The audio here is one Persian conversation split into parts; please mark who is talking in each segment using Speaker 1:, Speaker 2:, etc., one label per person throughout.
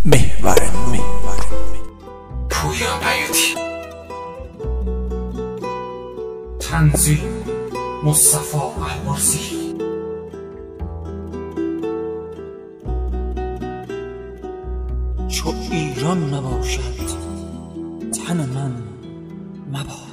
Speaker 1: محور نور.
Speaker 2: پویا بیاتی. تنظیم مصطفی المرسی.
Speaker 1: چو ایران نباشد تن من مباد.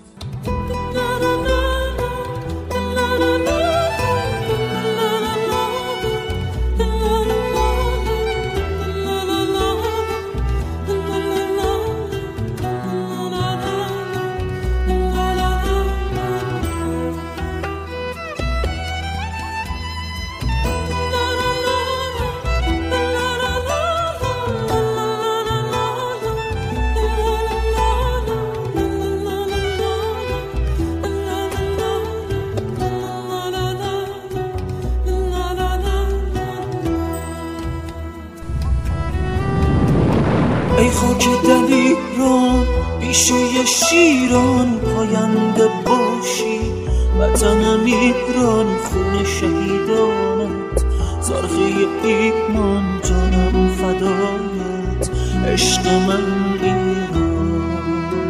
Speaker 1: ای خاک دلیران بیشه شیران پاینده باشی، وطنم ایران خون شهیدانت، زرخه ایمان جانم فدایت، عشق من ایران.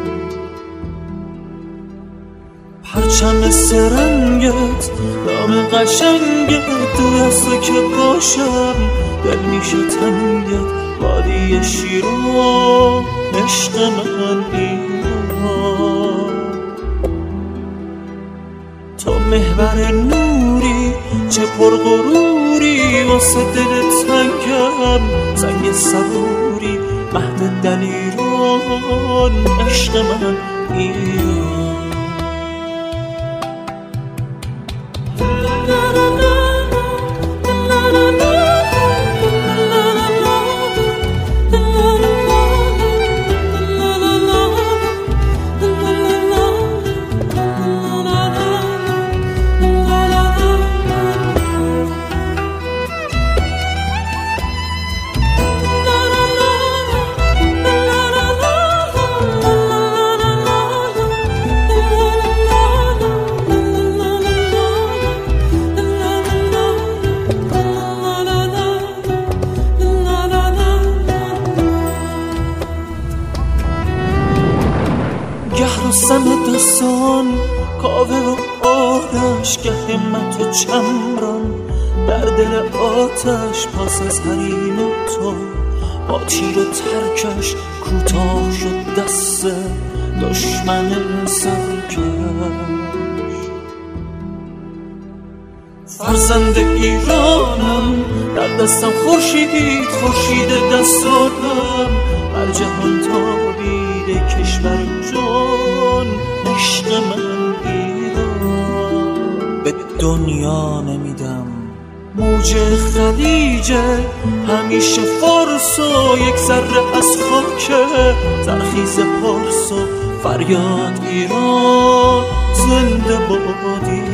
Speaker 1: پرچم سرنگت نام قشنگت دور از تو که باشم دل میشه تنگت، وادی شیران عشق من ایران. تو محور نوری چه پرغروری، واسه دل تنگم سنگ صبوری، مهد دلیران عشق من ایران. گه رستم دستان کاوه و آرش، گه همت و چمران در دل آتش، پاس از حریم تو با تیر و ترکش، کوتاه شد دست دشمن سرکش. فرزند ایرانم در دستم خورشید، خورشید دستانم بر جهان تابیده کشور جان، عشق من ایران. به دنیا نمیدم موج خلیجه، همیشه فارس و یک ذره از خاک زرخیز پارس و فریاد ایران زنده بادی.